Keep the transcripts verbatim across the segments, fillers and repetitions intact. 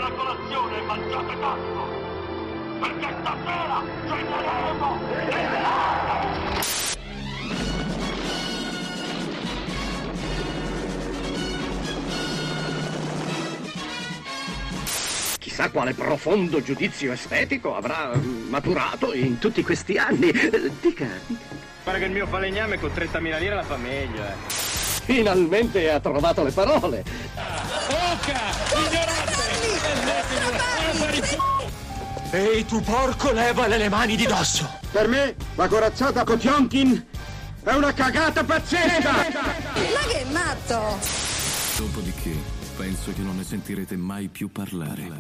la colazione e mangiate tanto, perché stasera ceneremo il Chissà quale profondo giudizio estetico avrà maturato in tutti questi anni. Dica. Pare che il mio falegname con trentamila lire la fa meglio, eh. Finalmente ha trovato le parole. Oca! Ignorante! Ehi tu porco, levale le mani di dosso! Per me la corazzata Potionkin è una cagata pazzesca! Ma che matto! Dopodiché penso che non ne sentirete mai più parlare.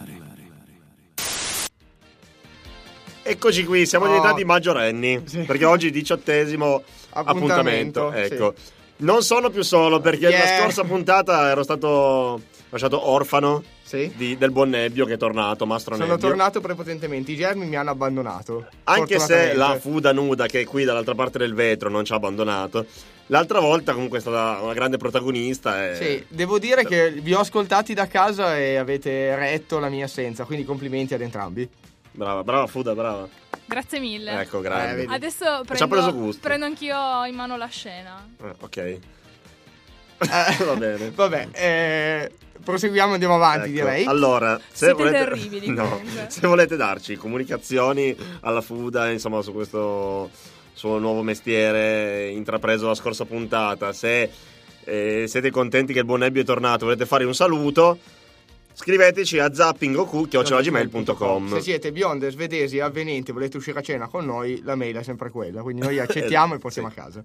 Eccoci qui, siamo Oh. diventati maggiorenni, Sì. perché oggi diciottesimo appuntamento, Appuntamento, ecco. Non sono più solo perché Yeah. la scorsa puntata ero stato lasciato orfano Sì. di- del buon Nebbio che è tornato, Mastro Sono Nebbio. tornato prepotentemente, i germi mi hanno abbandonato. Anche se fortunatamente. la Fuda nuda che è qui dall'altra parte del vetro non ci ha abbandonato, l'altra volta comunque è stata una grande protagonista. E... Sì, devo dire che vi ho ascoltati da casa e avete retto la mia assenza, quindi complimenti ad entrambi. Brava, brava Fuda, brava. Grazie mille. Ecco, grande. Eh, vedi. Adesso Ci ha preso prendo, gusto. prendo anch'io in mano la scena. Eh, ok. Eh, Va bene. Vabbè, eh, proseguiamo, andiamo avanti, Ecco, direi. Allora, se Siete volete, terribili, no, comunque. se volete darci comunicazioni alla Fuda, insomma, su questo suo nuovo mestiere intrapreso la scorsa puntata, se eh, siete contenti che il buon Nebbio è tornato, volete fare un saluto, scriveteci a zappingoku chiocciola gmail punto com. Se siete bionde, svedesi, avvenenti, volete uscire a cena con noi, la mail è sempre quella, quindi noi accettiamo e portiamo Sì. a casa.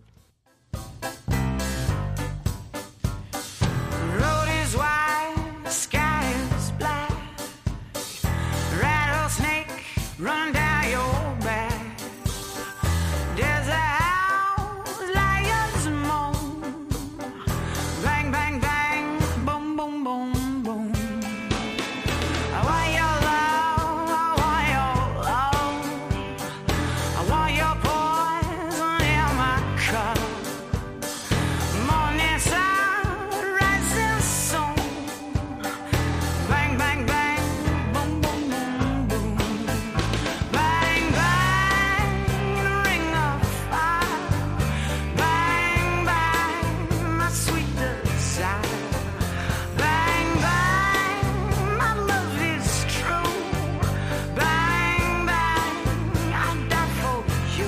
Road is wide, sky is black. Rattlesnake run down your back. There's a house, lions moan. Bang, bang, bang, boom, boom, boom, boom. I want your love, I want your love. I want your poison in my cup. Morning sun, rising sun. Bang, bang, bang, boom, boom, boom, boom. Bang, bang, ring of fire. Bang, bang, my sweet desire. Bang, bang, my love is true. Bang, bang, I die for you.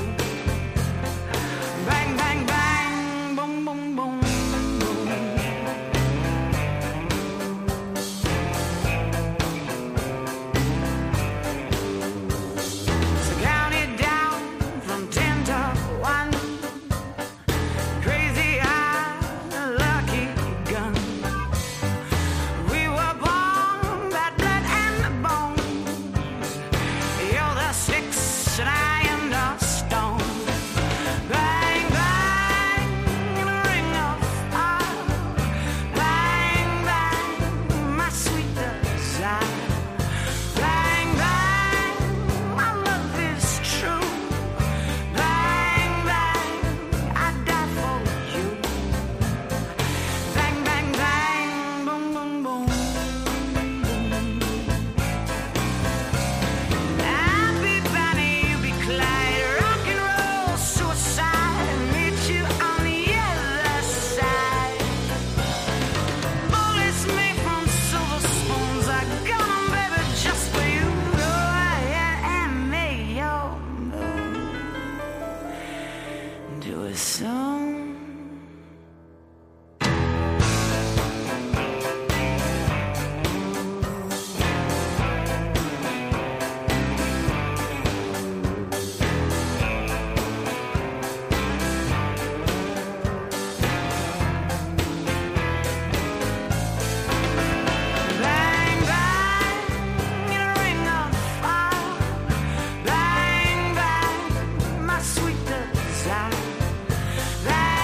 Bang, bang, bang, boom, boom, boom, boom. So count it down from ten to one. Crazy eye, lucky gun. We were born bad blood and bones. You're the sticks and I am the stone. Bang, bang, in a ring of fire. Bang, bang, my sweet desire. Bang, bang, my love is true. Bang, bang, I die for you. Bang, bang, bang, boom, boom, boom. I'll be Bonnie, you be Clyde. Rock and roll, suicide. Meet you on the other side. Bullets made from silver spoons. I got 'em, baby, just for you. Go ahead and make your move. Do it soon. Bang, bang, in a ring of fire. Bang, bang, my sweet desire. Bang,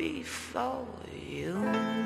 before you.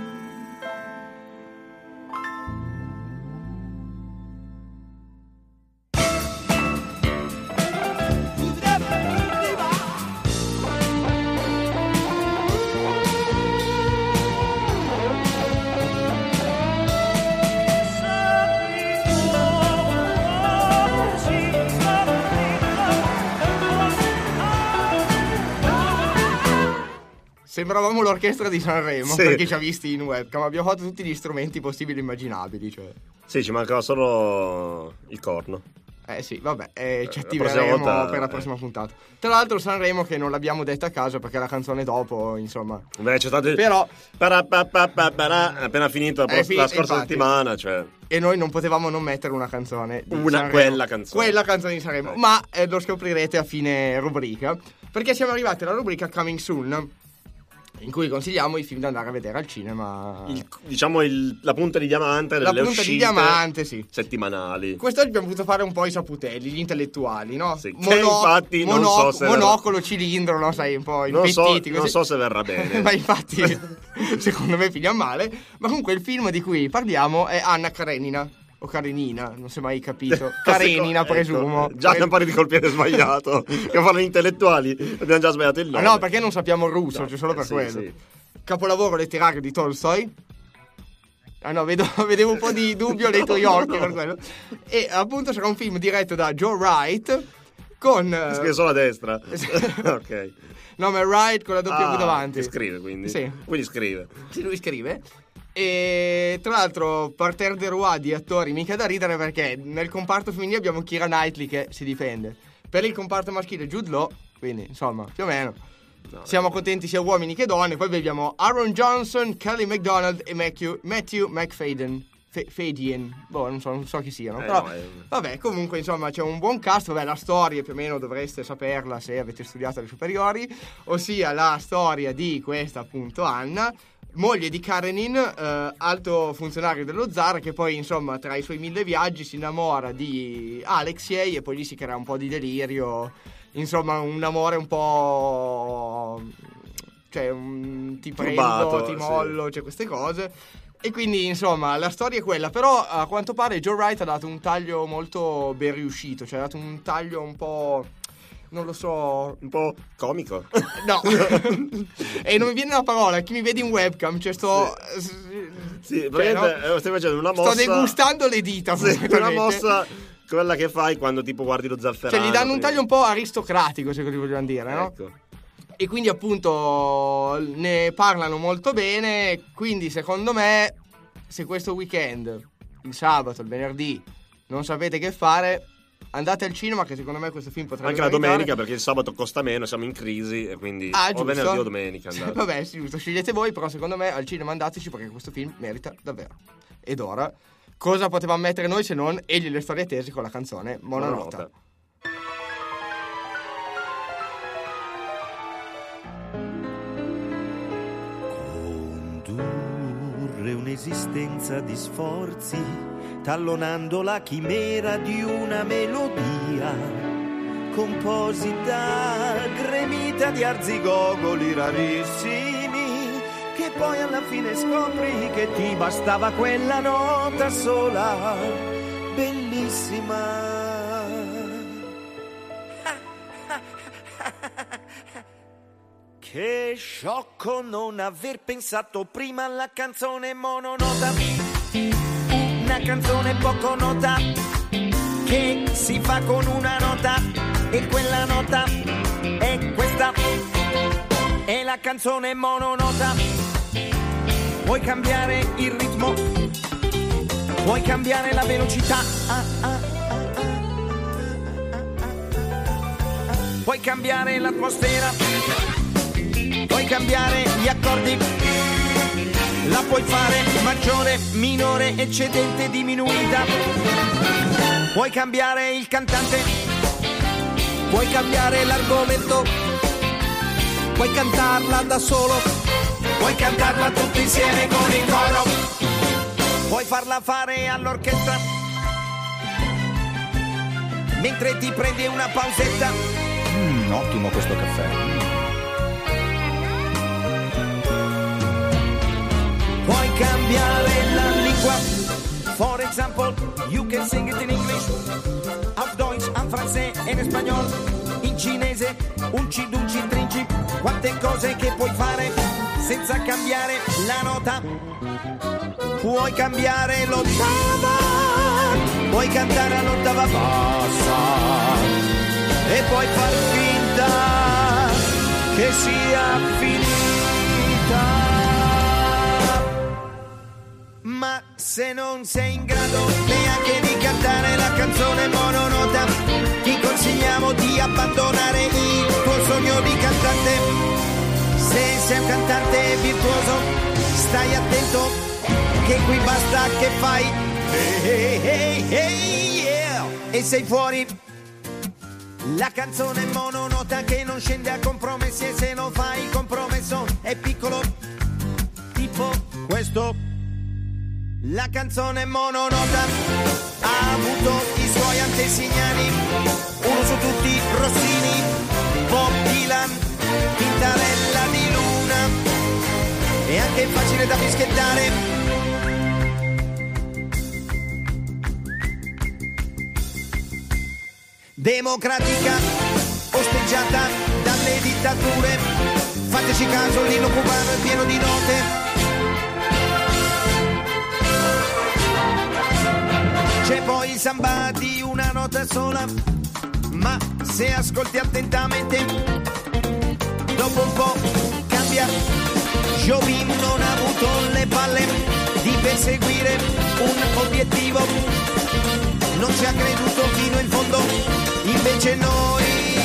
Sembravamo l'orchestra di Sanremo, sì. perché ci ha visti in webcam. Abbiamo fatto tutti gli strumenti possibili e immaginabili, cioè. Sì, ci mancava solo il corno. Eh sì, vabbè, eh, ci La attiveremo prossima volta, per la eh. prossima puntata. Tra l'altro Sanremo che non l'abbiamo detta a caso perché la canzone dopo, insomma. Beh, c'è stato il... Però para, pa, pa, pa, para, appena finito la, Eh, fi- la scorsa infatti. settimana, cioè... e noi non potevamo non mettere una canzone di Una, Sanremo. quella canzone. Quella canzone di Sanremo, Ecco. ma eh, lo scoprirete a fine rubrica, perché siamo arrivati alla rubrica Coming Soon, in cui consigliamo i film da andare a vedere al cinema. Il, diciamo il, la punta di diamante La delle punta di uscite diamante, sì. settimanali. Quest'oggi abbiamo voluto fare un po' i saputelli, gli intellettuali, no? Sì, che infatti non so se monocolo, cilindro, no? Sai, un po' Non so, impettiti così. non so se verrà bene. Ma infatti, secondo me finiamo male. Ma comunque il film di cui parliamo è Anna Karenina. O Karenina, non si è mai capito. Karenina, Ecco, presumo. già abbiamo parlato di col piede sbagliato. Che fanno gli intellettuali. Abbiamo già sbagliato il Ah, nome. no, perché non sappiamo il russo, No, c'è solo per eh, sì, quello. sì. Capolavoro letterario di Tolstoi. Ah no, vedo, vedevo un po' di dubbio nei tuoi occhi per quello. E appunto sarà un film diretto da Joe Wright con... eh, Scrive solo a destra. Ok. No, ma Wright con la W Ah, davanti. che scrive quindi. Sì. Quindi scrive. Sì, lui scrive. E tra l'altro parterre de roi di attori mica da ridere, perché nel comparto femminile abbiamo Keira Knightley che si difende. Per il comparto maschile Jude Law, quindi insomma più o meno No, siamo contenti sia uomini che donne. Poi abbiamo Aaron Johnson, Kelly MacDonald e Matthew, Matthew McFadden. Fe- Fadien, boh, non so, non so chi siano. Eh, però, no, è- vabbè, comunque, insomma, c'è un buon cast. Vabbè, la storia più o meno dovreste saperla se avete studiato alle superiori. Ossia la storia di questa, appunto, Anna, moglie di Karenin, eh, alto funzionario dello zar, che poi, insomma, tra i suoi mille viaggi si innamora di Alexei e poi lì si crea un po' di delirio. Insomma, un amore un po'... cioè, un ti prendo, Turbato, ti sì. mollo, cioè queste cose. E quindi, insomma, la storia è quella. Però, a quanto pare, Joe Wright ha dato un taglio molto ben riuscito. Cioè, ha dato un taglio un po'... non lo so... Un po' comico. No. E non mi viene la parola. Chi mi vede in webcam, cioè sto... Sì, cioè, praticamente no? eh, stai facendo una mossa. Sto degustando le dita. Sì, una fondamentalmente. mossa quella che fai quando tipo guardi lo zafferano. Cioè, gli danno un prima. taglio un po' aristocratico, se così vogliamo dire, no? Ecco. E quindi appunto ne parlano molto bene. Quindi secondo me, se questo weekend, il sabato, il venerdì, non sapete che fare, andate al cinema, che secondo me questo film potrebbe Anche la meritare. domenica, perché il sabato costa meno, siamo in crisi e quindi Ah, o giusto. venerdì o domenica andate. Vabbè, sì, giusto, scegliete voi, però secondo me al cinema andateci, perché questo film merita davvero. Ed ora, cosa potevamo mettere noi se non egli le storie tesi con la canzone Mononota. Mononota. Condurre un'esistenza di sforzi, tallonando la chimera di una melodia composita, gremita di arzigogoli rarissimi, che poi alla fine scopri che ti bastava quella nota sola, bellissima. Che sciocco non aver pensato prima alla canzone mononota, una canzone poco nota che si fa con una nota e quella nota è questa, è la canzone mononota. Vuoi cambiare il ritmo, vuoi cambiare la velocità, ah, ah, ah, ah, ah, ah, ah. Vuoi cambiare l'atmosfera, puoi cambiare gli accordi, la puoi fare maggiore, minore, eccedente, diminuita. Puoi cambiare il cantante, puoi cambiare l'argomento, puoi cantarla da solo, puoi cantarla tutti insieme con il coro, puoi farla fare all'orchestra mentre ti prendi una pausetta. Mm, ottimo questo caffè. You can sing it in English, auf Deutsch, en francese e in spagnolo, in cinese, unci dunci trinci, quante cose che puoi fare senza cambiare la nota. Puoi cambiare l'ottava, puoi cantare all'ottava bassa e puoi far finta che sia finita. Ma se non sei in grado neanche di cantare la canzone mononota, ti consigliamo di abbandonare il tuo sogno di cantante. Se sei un cantante virtuoso, stai attento che qui basta che fai hey, hey, hey, yeah, e sei fuori. La canzone mononota che non scende a compromessi, e se non fai il compromesso è piccolo, tipo questo. La canzone mononota ha avuto i suoi antesignani, uno su tutti Rossini, Bob Dylan, Tintarella di Luna, è anche facile da fischiettare. Democratica, osteggiata dalle dittature, fateci caso, l'inno cubano è pieno di note. C'è poi il samba di una nota sola, ma se ascolti attentamente, dopo un po' cambia. Jobim non ha avuto le palle di perseguire un obiettivo, non ci ha creduto fino in fondo, invece noi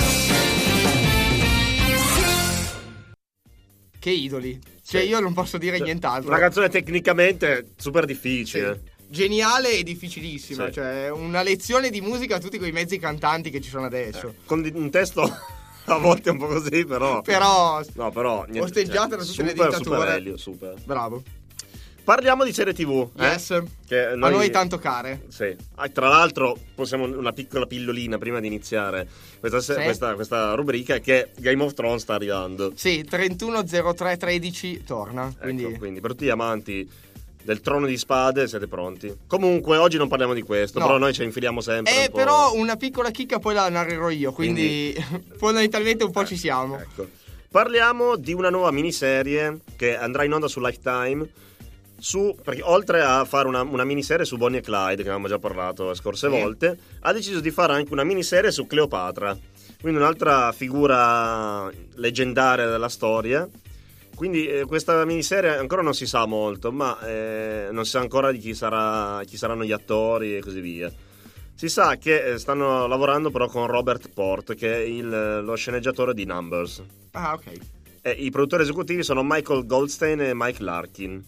che idoli. Cioè io non posso dire cioè, nient'altro. Una canzone tecnicamente super difficile. Sì. Geniale e difficilissima, Sì. cioè una lezione di musica a tutti quei mezzi cantanti che ci sono adesso. Eh, con un testo a volte un po' così, però. Però, no, però niente, osteggiata cioè, da tutte super, le dittature. Super Elio, super. Bravo. Parliamo di serie tivù. Yes. Eh? Che A noi tanto care. Sì. Ah, tra l'altro, possiamo una piccola pillolina prima di iniziare questa, se- Sì. questa, questa rubrica, che Game of Thrones sta arrivando. Sì, trentuno zero tre tredici torna. Quindi... Ecco, quindi per tutti gli amanti del Trono di Spade siete pronti. Comunque oggi non parliamo di questo, No. però noi ci infiliamo sempre Eh, un po'. però una piccola chicca poi la narrerò io, quindi, quindi... fondamentalmente un po' ci siamo. Ecco. Parliamo di una nuova miniserie che andrà in onda su Lifetime. Su, perché oltre a fare una, una miniserie su Bonnie e Clyde, che avevamo già parlato le scorse Sì. volte, ha deciso di fare anche una miniserie su Cleopatra, quindi un'altra figura leggendaria della storia. Quindi eh, questa miniserie ancora non si sa molto, ma eh, non si sa ancora di chi sarà, chi saranno gli attori e così via. Si sa che eh, stanno lavorando però con Robert Port, che è il, lo sceneggiatore di Numbers. Ah, ok. E i produttori esecutivi sono Michael Goldstein e Mike Larkin.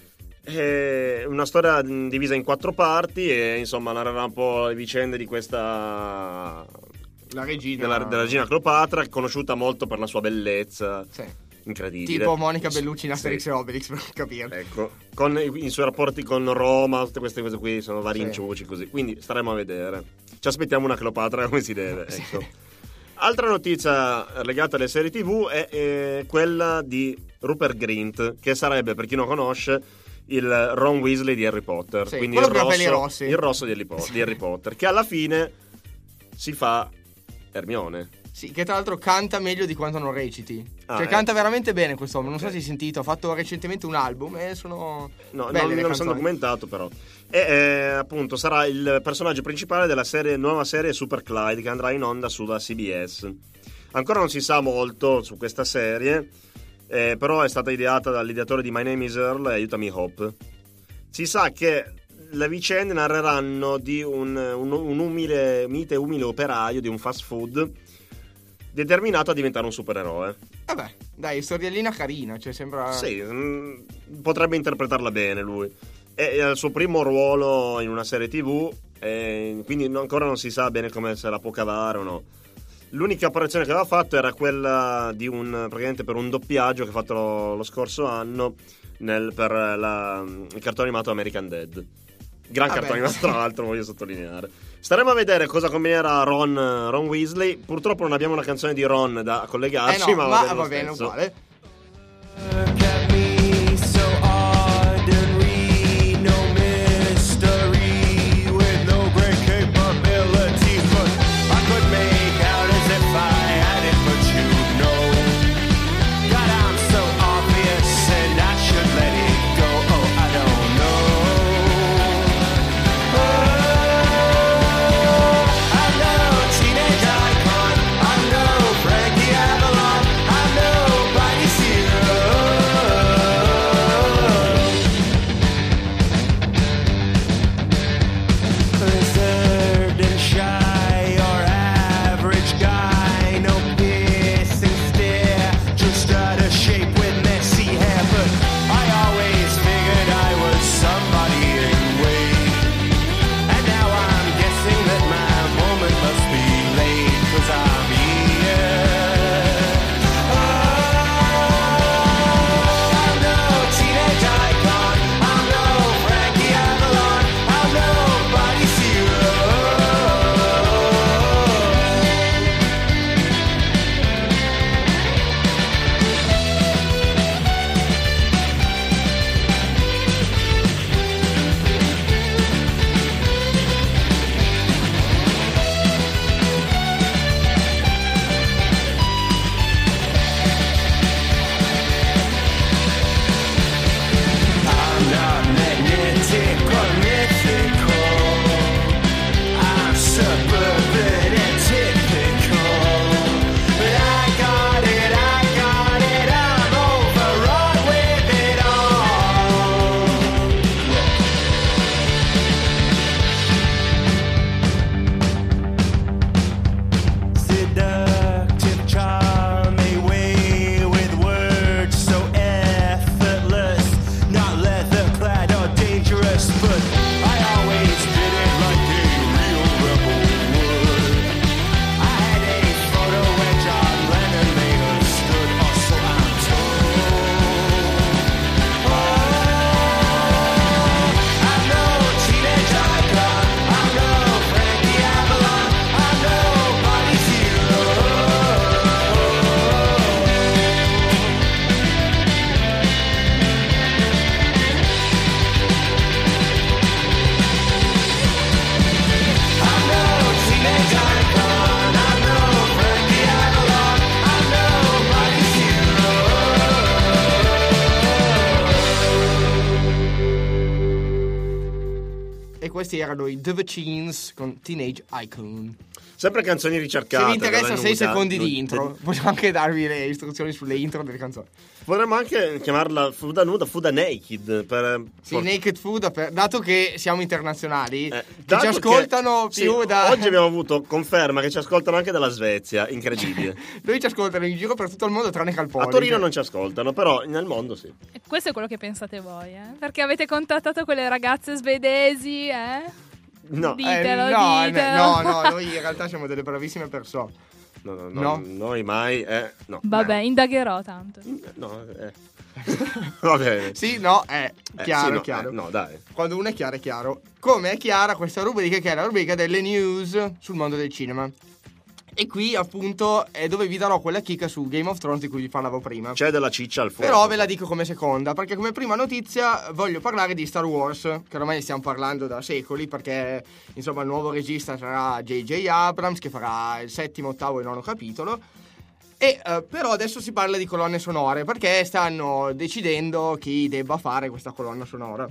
È una storia divisa in quattro parti e insomma narrerà un po' le vicende di questa La regina della, della regina Cleopatra, conosciuta molto per la sua bellezza. Sì. Incredibile. Tipo Monica Bellucci in Asterix Sì. e Obelix, per capire. Ecco, con i, i suoi rapporti con Roma, tutte queste cose qui sono vari Sì. inciuci così, quindi staremo a vedere. Ci aspettiamo una Cleopatra come si deve, ecco. Altra notizia legata alle serie tivù è eh, quella di Rupert Grint, che sarebbe, per chi non conosce, il Ron Weasley di Harry Potter. Sì, quindi quello il con i capelli rosso, rossi. il rosso di Harry, Po- di Harry Potter, che alla fine si fa Hermione. Sì, che tra l'altro canta meglio di quanto non reciti. Ah, cioè eh. canta veramente bene quest'uomo. Non so Ok. se hai sentito, ha fatto recentemente un album e sono No, belle non, le non sono canzoni. documentato però. E eh, appunto sarà il personaggio principale della serie, nuova serie Super Clyde, che andrà in onda sulla C B S. Ancora non si sa molto su questa serie, eh, però è stata ideata dall'ideatore di My Name is Earl e Aiutami Hope. Si sa che le vicende narreranno di un, un, un umile, mite umile operaio di un fast food determinato a diventare un supereroe. Vabbè, dai, storiellina carina, cioè sembra... Sì, mh, potrebbe interpretarla bene lui. È, è il suo primo ruolo in una serie tivù, e quindi no- ancora non si sa bene come se la può cavare o no. L'unica apparizione che aveva fatto era quella di un, praticamente per un doppiaggio che ha fatto lo, lo scorso anno nel, per la, il cartone animato American Dad. Gran Vabbè. cartone animato, tra l'altro, voglio sottolineare. Staremo a vedere cosa combinerà Ron, Ron Weasley. Purtroppo non abbiamo una canzone di Ron da collegarci, Eh no, ma, ma va bene, lo va bene stesso. uguale. Look at me, so ordinary, no mystery with questi erano i The Vecines con Teenage Icon. Sempre canzoni ricercate. Se vi interessa sei nuda, secondi nuda. di intro, possiamo anche darvi le istruzioni sulle intro delle canzoni. Potremmo anche chiamarla Fuda Nuda, Fuda Naked. Per, Sì, for... Naked Food, per, dato che siamo internazionali, Eh, che dato ci ascoltano che- più sì, da... Oggi abbiamo avuto conferma che ci ascoltano anche dalla Svezia, incredibile. Noi ci ascoltano in giro per tutto il mondo tranne che al A Poli. Torino non ci ascoltano, però nel mondo sì. E questo è quello che pensate voi, eh? Perché avete contattato quelle ragazze svedesi, eh? No, Ditelo, Eh, no, ditelo. no, no, noi in realtà siamo delle bravissime persone. No, no, no, No? noi mai, eh, no. Vabbè, indagherò tanto. No, eh. Va bene. Sì, no, è Eh, chiaro, sì, no, chiaro. eh, no, dai. Quando uno è chiaro, è chiaro. Come è chiara questa rubrica, che è la rubrica delle news sul mondo del cinema. E qui, appunto, è dove vi darò quella chicca su Game of Thrones di cui vi parlavo prima. C'è della ciccia al fuoco. Però ve la dico come seconda, perché come prima notizia voglio parlare di Star Wars, che ormai stiamo parlando da secoli, perché insomma il nuovo regista sarà J J Abrams, che farà il settimo, ottavo e nono capitolo. E eh, però adesso si parla di colonne sonore, perché stanno decidendo chi debba fare questa colonna sonora.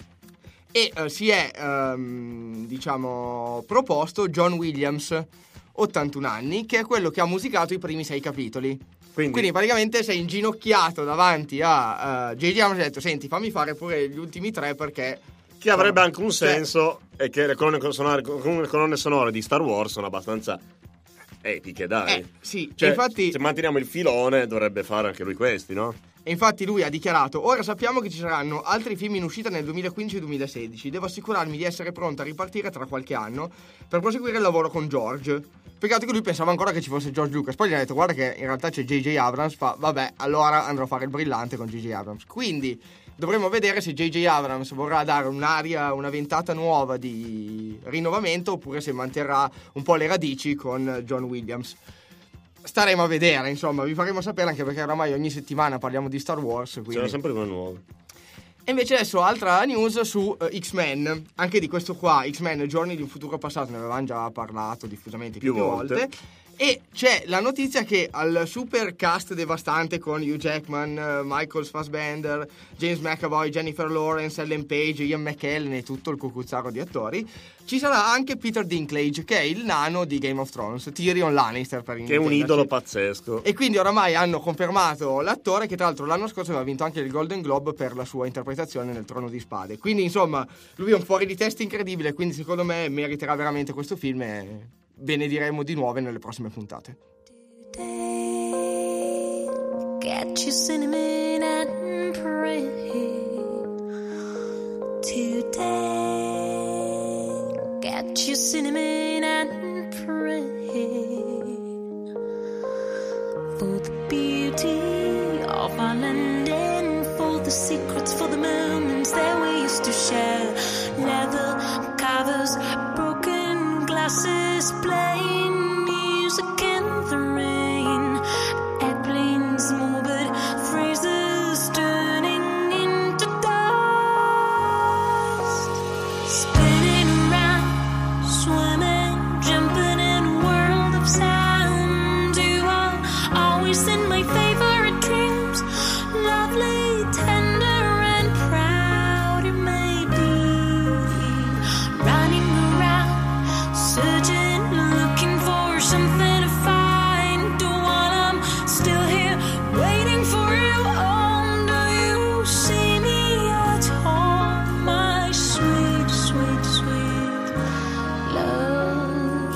E eh, si è, ehm, diciamo, proposto John Williams, ottantuno anni, che è quello che ha musicato i primi sei capitoli. Quindi, Quindi praticamente sei inginocchiato davanti a uh, J J Abrams e ha detto: senti, fammi fare pure gli ultimi tre, perché che avrebbe anche un Cioè- senso è che le colonne sonore, le colonne sonore di Star Wars sono abbastanza epiche, dai. Eh, sì, Cioè, infatti, se manteniamo il filone dovrebbe fare anche lui questi, no? e infatti lui ha dichiarato: ora sappiamo che ci saranno altri film in uscita nel duemilaquindici e duemilasedici. Devo assicurarmi di essere pronta a ripartire tra qualche anno per proseguire il lavoro con George. Peccato che lui pensava ancora che ci fosse George Lucas. Poi gli ha detto: guarda che in realtà c'è J J Abrams. Fa, vabbè, allora andrò a fare il brillante con J J Abrams. Quindi dovremo vedere se J J Abrams vorrà dare un'aria, una ventata nuova di rinnovamento, oppure se manterrà un po' le radici con John Williams. Staremo a vedere, insomma, vi faremo sapere, anche perché oramai ogni settimana parliamo di Star Wars. Quindi... C'era sempre una nuova. E invece adesso altra news su uh, X-Men. Anche di questo qua, X-Men Giorni di un futuro passato, ne avevamo già parlato diffusamente più, Più più volte. volte. E c'è la notizia che al super cast devastante con Hugh Jackman, uh, Michael Fassbender, James McAvoy, Jennifer Lawrence, Ellen Page, Ian McKellen e tutto il cucuzzaro di attori, ci sarà anche Peter Dinklage, che è il nano di Game of Thrones, Tyrion Lannister per Che è un intenderci. idolo pazzesco. E quindi oramai hanno confermato l'attore, che tra l'altro l'anno scorso aveva vinto anche il Golden Globe per la sua interpretazione nel Trono di Spade. Quindi insomma lui è un fuori di testa incredibile, quindi secondo me meriterà veramente questo film e ve ne diremo di nuove nelle prossime puntate. Get your cinnamon and pray. Today, get your cinnamon and pray for the beauty of our land and for the secrets, for the moments that we used to share. Leather covers, broken glasses, playing music in the rain. Airplanes, morbid phrases turning into dust. Spinning around, swimming, jumping in a world of sound. You are always in my favorite dreams. Lovely, tender and proud it may be. Running around, searching, looking for something to find. While I'm still here, waiting for you. Oh, do you see me at all, my sweet, sweet, sweet love?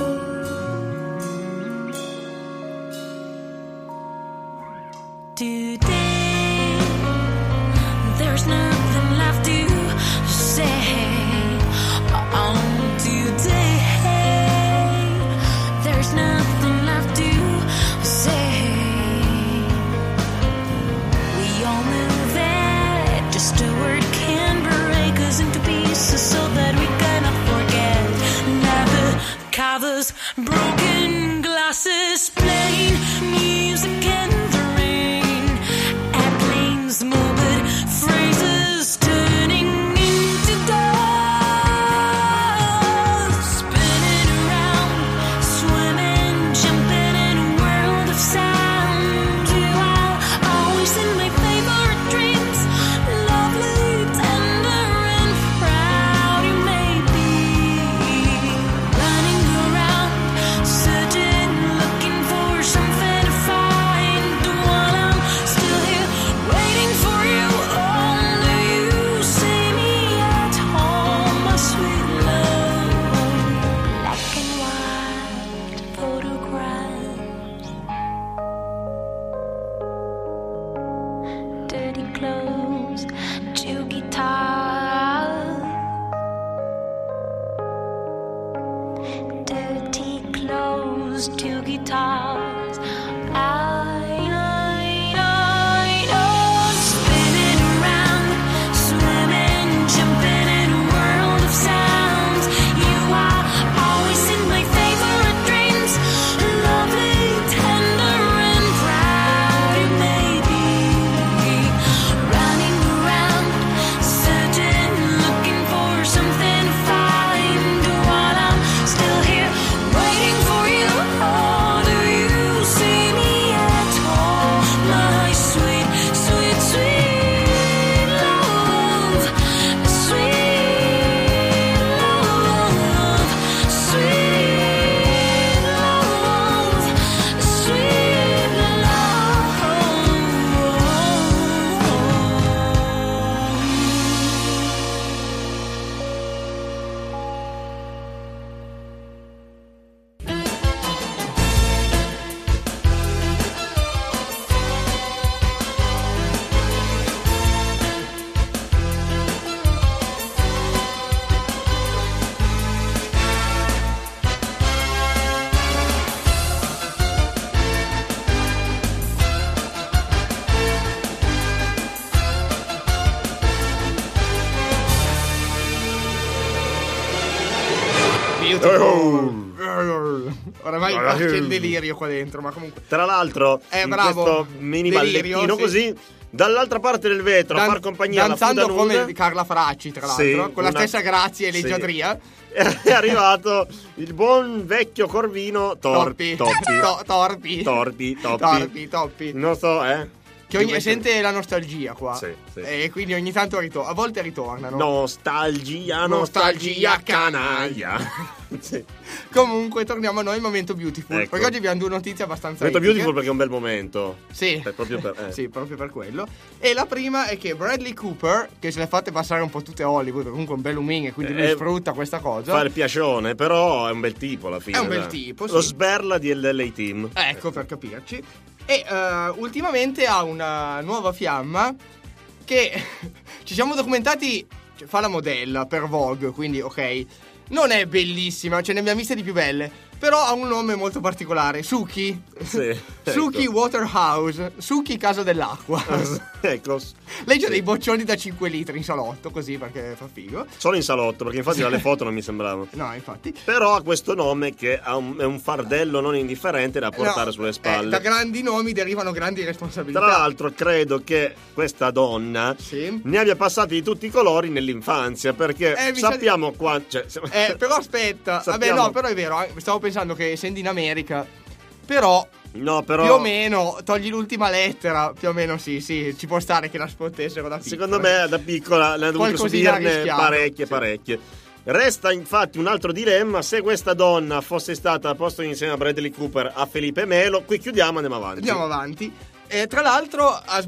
Today, there's nothing left to say. On today, there's nothing left to say. We all know that just a word can break us into pieces, so that we cannot forget. Leather covers, broken glasses, plain music in the rain. Airplanes, morbid phrases turning into dust. Spinning around, swimming, jumping in a world of sound. You are always in my favorite dreams. Lovely, tender and proud you may be. Beautiful. Oramai c'è il delirio qua dentro, ma comunque. Tra l'altro, Eh, in bravo. questo mini Delirio, ballettino sì. così, dall'altra parte del vetro Dan- a far compagnia alla danzando Fuda nuda, come Carla Fracci, tra l'altro, Sì, con la una- stessa grazia e sì. leggiadria. è arrivato il buon vecchio Corvino Tor- Toppi. Toppi. To- torpi. Torpi, Toppi. Torpi, Toppi. Non so, eh. Che ogni, Invece- sente la nostalgia qua. Sì, sì. E quindi ogni tanto ritorna. A volte ritornano. Nostalgia, Nostalgia nostalgia canaglia. Sì. Comunque torniamo a noi, momento Beautiful. Ecco. Perché oggi abbiamo due notizie abbastanza Momento epiche. beautiful perché è un bel momento. Sì. È proprio per, eh. Sì, proprio per quello. E la prima è che Bradley Cooper, che se le fate passare un po' tutte a Hollywood, perché comunque è un bel luming e quindi lui Eh, sfrutta questa cosa. Fa il piacione, però è un bel tipo alla fine. È un bel dai. tipo, sì. Lo sberla di L A Team. Ecco, per capirci. E eh, ultimamente ha una nuova fiamma che ci siamo documentati, cioè, fa la modella per Vogue, quindi ok. Non è bellissima, ce ne abbiamo viste di più belle, però ha un nome molto particolare, Suki. Sì, Suki ecco. Waterhouse, Suki Casa dell'Acqua. Ecco. Lei c'ha Sì. dei boccioni da cinque litri in salotto, così, perché fa figo. Solo in salotto, perché infatti dalle foto non mi sembrava. No, infatti. Però ha questo nome che ha un- è un fardello non indifferente da portare No, sulle eh, spalle. da grandi nomi derivano grandi responsabilità. Tra l'altro credo che questa donna Sì. ne abbia passati di tutti i colori nell'infanzia, perché Eh, mi sa sappiamo qua... Cioè, siamo- Eh, però aspetta, vabbè Sappiamo- no, però è vero, eh, stavo pensando che essendo in America, però, No, però... più o meno, togli l'ultima lettera, più o meno sì, sì, ci può stare che la spottessero da piccola. Secondo me da piccola ne ha dovute Qualcosina subirne rischiamo, parecchie, sì. parecchie. Resta infatti un altro dilemma: se questa donna fosse stata posta insieme a Bradley Cooper a Felipe Melo. Qui chiudiamo, andiamo avanti. Andiamo avanti. E tra l'altro a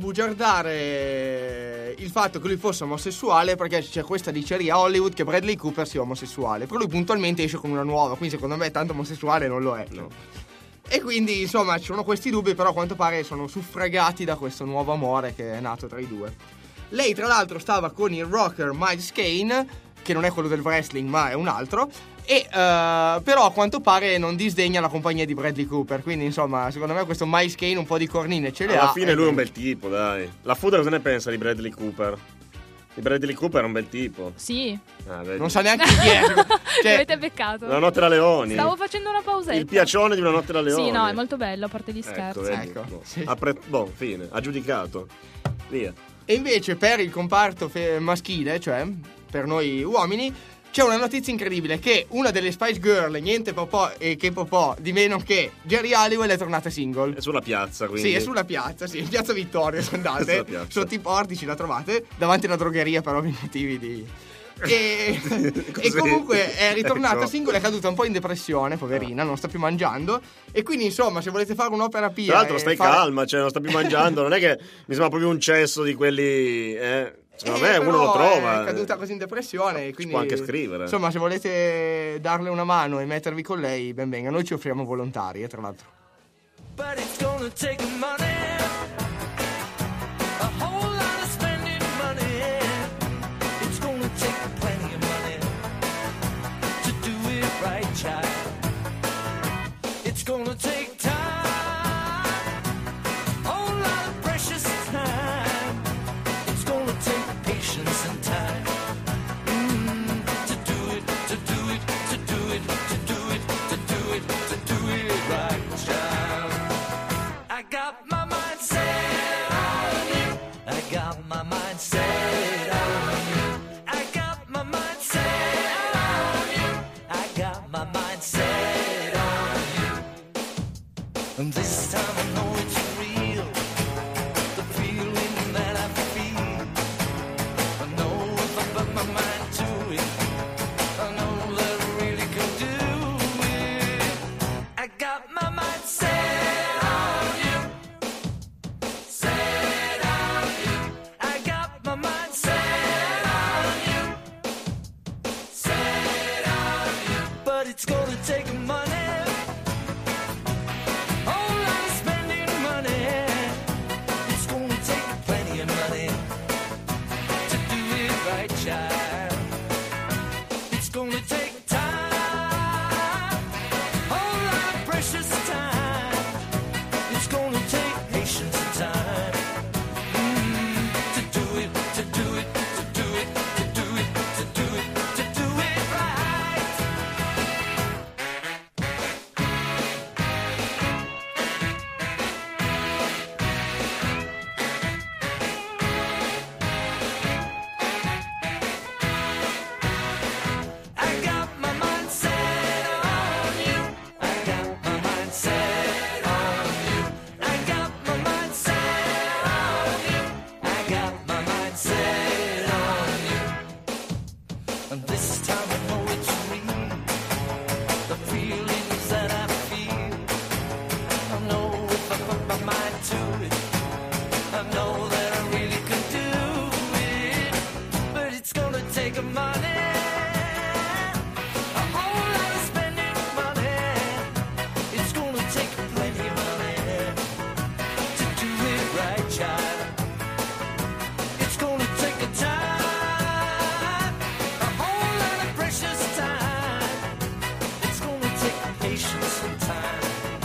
sbugiardare il fatto che lui fosse omosessuale, perché c'è questa diceria a Hollywood che Bradley Cooper sia omosessuale, però lui puntualmente esce con una nuova, quindi secondo me tanto omosessuale non lo è. No. E quindi insomma ci sono questi dubbi, però a quanto pare sono suffragati da questo nuovo amore che è nato tra i due. Lei tra l'altro stava con il rocker Miles Kane, che non è quello del wrestling ma è un altro, e eh, però a quanto pare non disdegna la compagnia di Bradley Cooper, quindi insomma secondo me questo Miles Kane un po' di cornine ce le ha. Alla fine e lui è un quindi- bel tipo, dai. La Fuda cosa ne pensa di Bradley Cooper? Di Bradley Cooper è un bel tipo. Sì. Ah, vedi. Non sa neanche chi è. Mi Cioè, avete beccato. Una notte da leoni. Stavo facendo una pausetta. Il piacione di una notte da leoni. Sì, no, è molto bello, a parte gli Ecco, scherzi. vedi? Ecco, Boh. sì. Ha pre- boh, fine. Ha giudicato. Via. E invece per il comparto fe- maschile, cioè per noi uomini, c'è una notizia incredibile che una delle Spice Girl, niente popò e che popò di meno che Jerry Halliwell, è tornata single. È sulla piazza, quindi. Sì, è sulla piazza, sì, in piazza Vittoria se andate, Sulla piazza. sotto i portici la trovate, davanti alla drogheria per ovvi motivi di... E, e Così. comunque è ritornata Ecco. single, è caduta un po' in depressione, poverina, non sta più mangiando. E quindi insomma, se volete fare un'opera pia... Tra l'altro e stai fare- calma, cioè non sta più mangiando. Non è che mi sembra proprio un cesso di quelli. Eh. Secondo Eh, me uno però lo trova. È caduta così in depressione. Ci Quindi, può anche scrivere. Insomma, se volete darle una mano e mettervi con lei, ben venga. Noi ci offriamo volontari, eh, tra l'altro. But it's gonna take money, a whole lot of spending money. It's gonna take plenty of money to do it right, child. It's gonna take time, a whole lot of precious time. It's gonna take patience and time mm, to do it, to do it, to do it, to do it, to do it, to do it right, child. I got my mind set on you. I got my mind set on you. I got my mind set on you. I got my mind set on you. And this time I know it's real. The feeling that I feel. I know if I put my mind to it, I know that I really can do it. I got my mind set on you. Set on you. I got my mind set on you. Set on you. But it's gonna take money. Oh, money, a whole lot of spending money. It's gonna take plenty of money to do it right, child. It's gonna take a time, a whole lot of precious time. It's gonna take patience and time.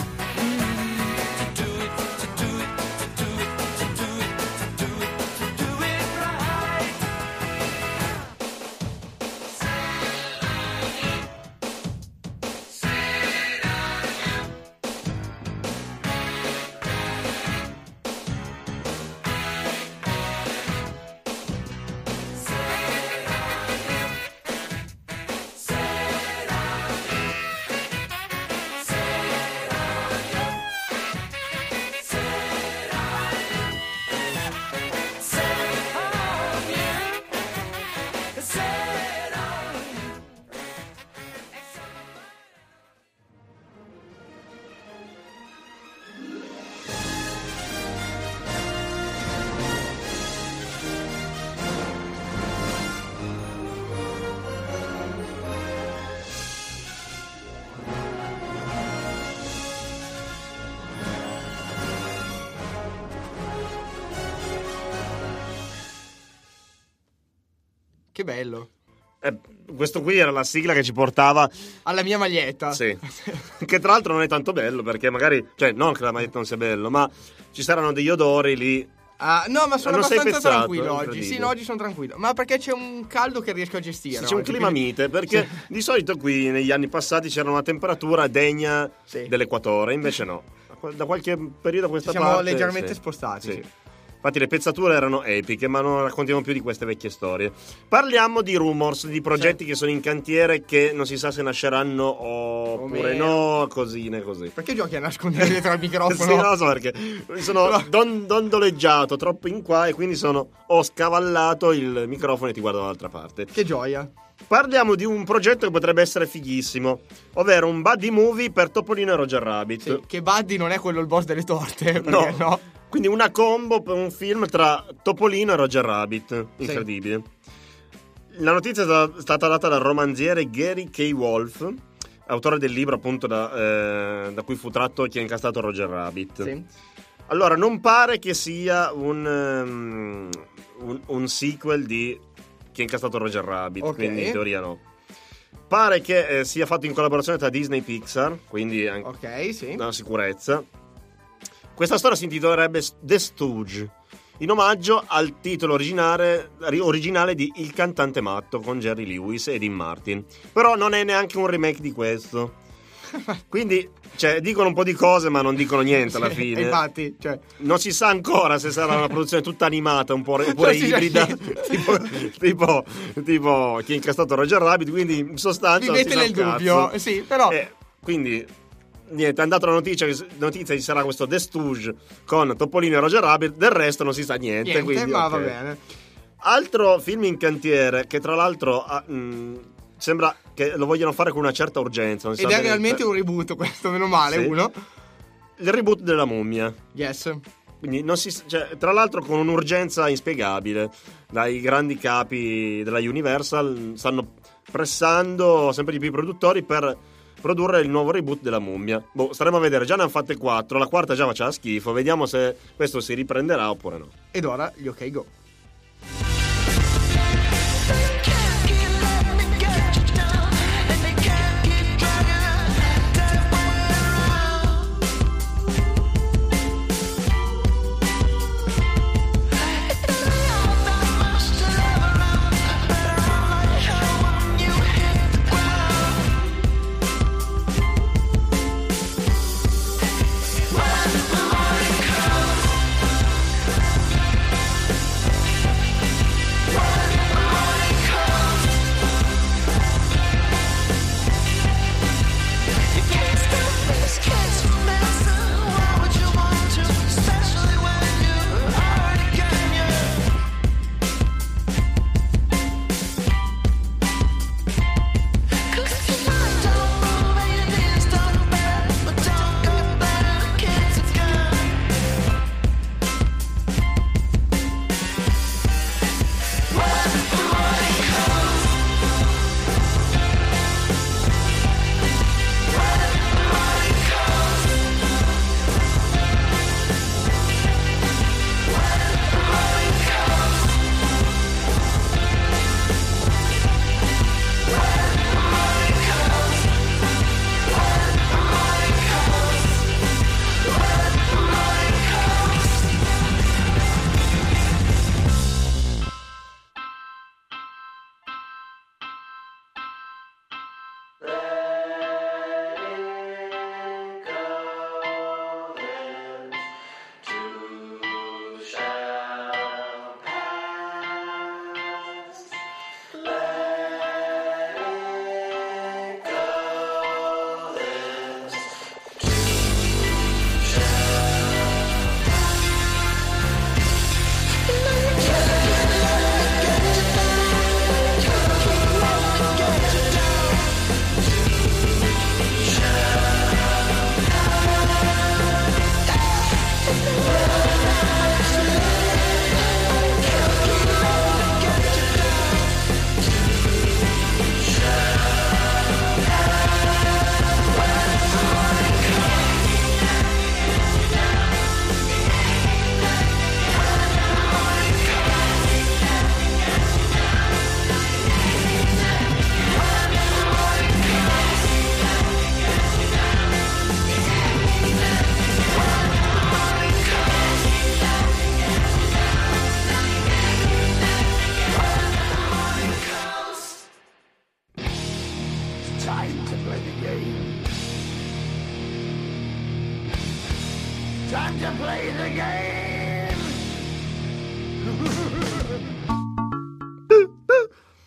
Che bello. Eh, questo qui era la sigla che ci portava alla mia maglietta. Sì. Che tra l'altro non è tanto bello, perché magari, cioè non che la maglietta non sia bello, ma ci saranno degli odori lì. Ah, no, ma sono non sei abbastanza pezzato, tranquillo oggi. incredibile. Sì, no, oggi sono tranquillo. Ma perché c'è un caldo che riesco a gestire. Sì, c'è un oggi, clima quindi- mite, perché di solito qui negli anni passati c'era una temperatura degna Sì. dell'equatore, invece no. Da qualche periodo a questa Ci siamo parte leggermente sì. spostati, sì. Infatti le pezzature erano epiche, ma non raccontiamo più di queste vecchie storie. Parliamo di rumors, di progetti Sì. che sono in cantiere, che non si sa se nasceranno oppure meno. no, cosine così. Perché giochi a nascondere dietro al microfono? Sì, non lo so perché mi sono Però- don- dondoleggiato troppo in qua e quindi sono, ho scavallato il microfono e ti guardo dall'altra parte. Che gioia. Parliamo di un progetto che potrebbe essere fighissimo, ovvero un buddy movie per Topolino e Roger Rabbit. Sì, che Buddy non è quello il boss delle torte. No. Perché no? Quindi una combo per un film tra Topolino e Roger Rabbit. Incredibile. La notizia è stata- stata data dal romanziere Gary K. Wolf, autore del libro appunto da, eh, da cui fu tratto Chi ha incastrato Roger Rabbit. Sì. Allora, non pare che sia un, um, un, un sequel di Chi ha incastrato Roger Rabbit, Ok. quindi in teoria no. Pare che eh, sia fatto in collaborazione tra Disney e Pixar, quindi anche Ok, sì. una sicurezza. Questa storia si intitolerebbe The Stooge, in omaggio al titolo originale, originale di Il cantante matto con Jerry Lewis e Dean Martin. Però non è neanche un remake di questo. Quindi, cioè, dicono un po' di cose ma non dicono niente alla Sì, fine. infatti, cioè, Non si sa ancora se sarà una produzione tutta animata, un po' re- oppure Non si sa ibrida, niente. tipo, tipo, tipo Chi ha incastrato Roger Rabbit, quindi in sostanza non si vivete sa nel un dubbio. cazzo. Sì, però Eh, quindi niente, è andata la notizia, notizia ci sarà questo The Stooge con Topolino e Roger Rabbit, del resto non si sa niente, niente, quindi, ma ok. va bene. Altro film in cantiere che tra l'altro ha, mh, sembra che lo vogliono fare con una certa urgenza, non si Ed sa è bene- realmente un reboot questo, meno male, Sì. uno. il reboot della Mummia. Yes. Quindi non si, cioè, tra l'altro con un'urgenza inspiegabile, dai grandi capi della Universal stanno pressando sempre di più i produttori per produrre il nuovo reboot della Mummia. Boh, staremo a vedere, già ne hanno fatte quattro, la quarta già faceva schifo, vediamo se questo si riprenderà oppure no. Ed ora gli ok go. When the morning comes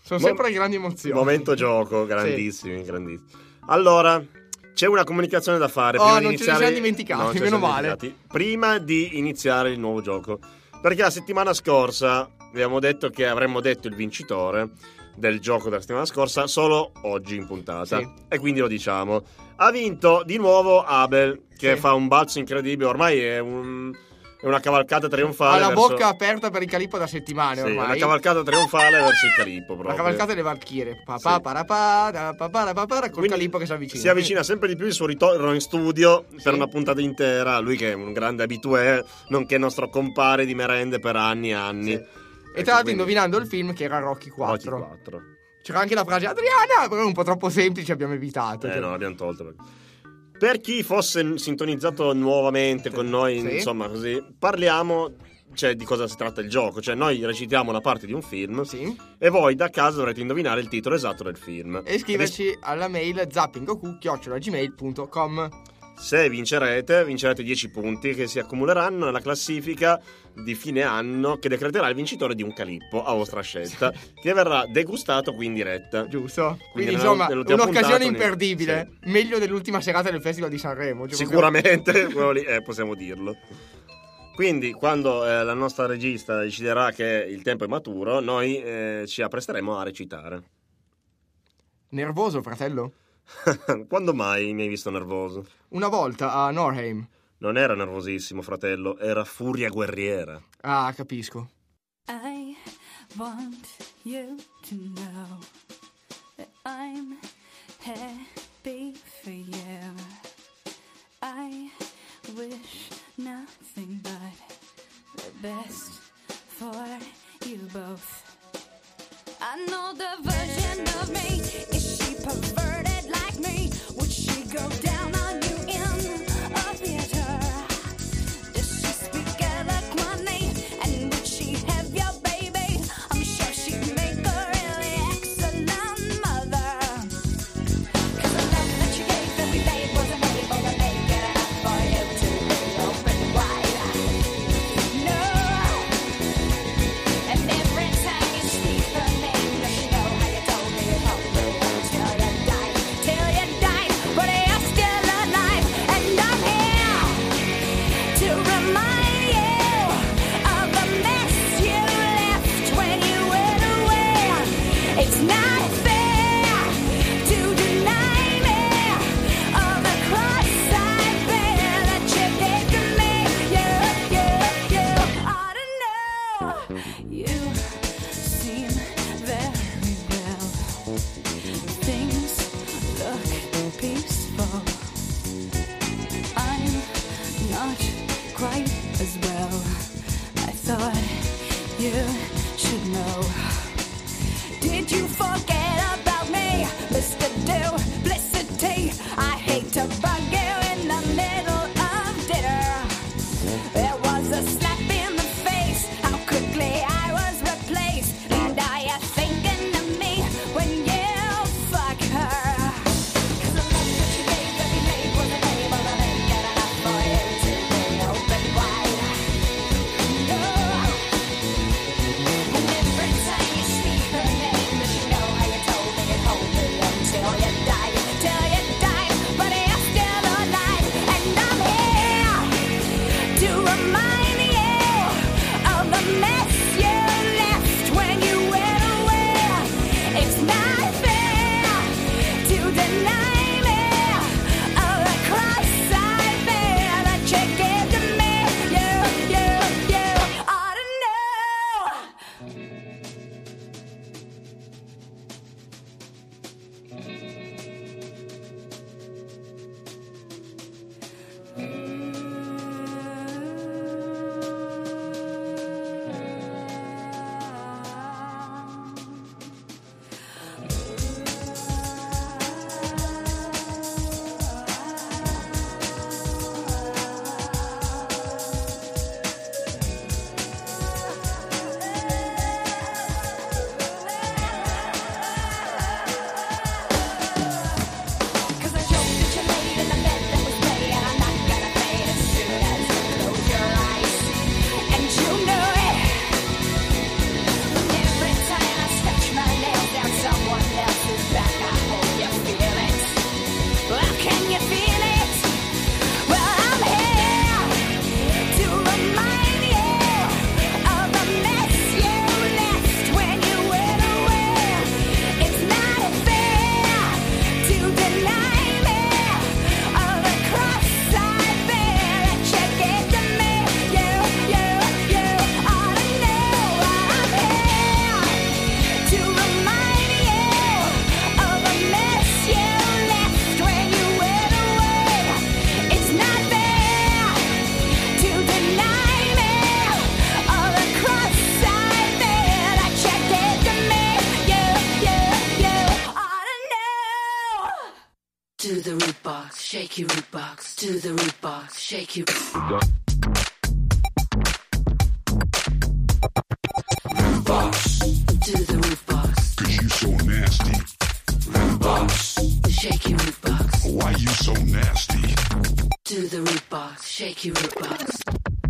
Sono Mo- sempre grandi emozioni. Momento gioco, grandissimi, grandissimi. Allora, c'è una comunicazione da fare. Oh, prima non di ce ne iniziare... siamo dimenticati, Non ce ne meno siamo male. dimenticati. Prima di iniziare il nuovo gioco, perché la settimana scorsa abbiamo detto che avremmo detto il vincitore del gioco della settimana scorsa solo oggi in puntata, Sì. e quindi lo diciamo. Ha vinto di nuovo Abel, che Sì. fa un balzo incredibile, ormai è, un, è una cavalcata trionfale. Ha la verso... bocca aperta per il calippo da settimane Sì, ormai. una cavalcata trionfale verso il calippo proprio. La cavalcata delle Valchirie. Papà, Sì. parapà, da, papà, da, papà, col Quindi calippo che si avvicina. Si avvicina sempre di più il suo ritorno in studio per Sì. una puntata intera. Lui che è un grande habitué, nonché nostro compare di merende per anni e anni. Sì. E tra l'altro indovinando il film che era Rocky quattro. Rocky quattro. C'era anche la frase Adriana, però è un po' troppo semplice, abbiamo evitato. Eh cioè. no, l'abbiamo tolto. perché- Per chi fosse sintonizzato nuovamente con noi, Sì. insomma, così, parliamo, cioè, di cosa si tratta il gioco. Cioè, noi recitiamo una parte di un film Sì. e voi da casa dovrete indovinare il titolo esatto del film. E iscriverci alla mail zappinggoku chiocciola gmail punto com. Se vincerete, vincerete dieci punti che si accumuleranno nella classifica di fine anno che decreterà il vincitore di un calippo a vostra scelta, che verrà degustato qui in diretta. Giusto? Quindi, nella- insomma, nell'ultima un'occasione puntata, imperdibile. Meglio dell'ultima serata del Festival di Sanremo. Cioè, Sicuramente, quello lì, eh, possiamo dirlo. Quindi, quando eh, la nostra regista deciderà che il tempo è maturo, noi eh, ci appresteremo a recitare. Nervoso, fratello? Quando mai mi hai visto nervoso? Una volta a Norheim. Non era nervosissimo, fratello, era furia guerriera. Ah, capisco. I want you to know that I'm happy for you. I wish nothing but the best for you both. I know the version of me. Is she perverted like me? Would she go down on you in a theater? Does she speak eloquently? And would she have your baby? I'm sure she'd make a really excellent mother. 'Cause the love that she gave every day wasn't ready for the make it enough for you to be open wide. No. And every time you speak her name, does she know how you told me you told me till you died, till you died, but you're still alive, and I'm here to remind you of the mess you left when you went away. It's not fair to deny me of the cross I bear that you did to me. You, you, you ought to know. You seem very well. Things look peaceful. I'm not quite as well. I thought you should know. Did you forget about me, Mister Duplicity? I hate to bug you in the middle of dinner. There was a slap in the face, how quickly I was replaced. And are you thinking of me when you fuck her? 'Cause the love that you gave every day wasn't able to make it enough for you to be open wide. No. And every time you speak her name, does she know how you the root box, shake your root box, to the root box, shake your root box, to the root box, 'cause you so nasty. Root box, shake your root box. Why you so nasty? To the root box, shake your root box.